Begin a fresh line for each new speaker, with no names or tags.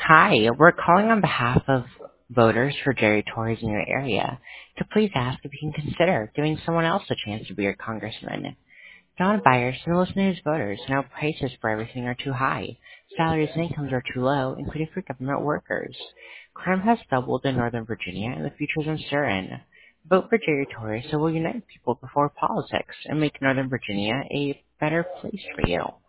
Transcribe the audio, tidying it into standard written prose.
Hi, we're calling on behalf of voters for Jerry Torres in your area to please ask if you can consider giving someone else a chance to be your congressman. Don Byers and listen to his voters know prices for everything are too high, salaries and incomes are too low, including for government workers. Crime has doubled in Northern Virginia and the future is uncertain. Vote for Jerry Torres so we'll unite people before politics and make Northern Virginia a better place for you.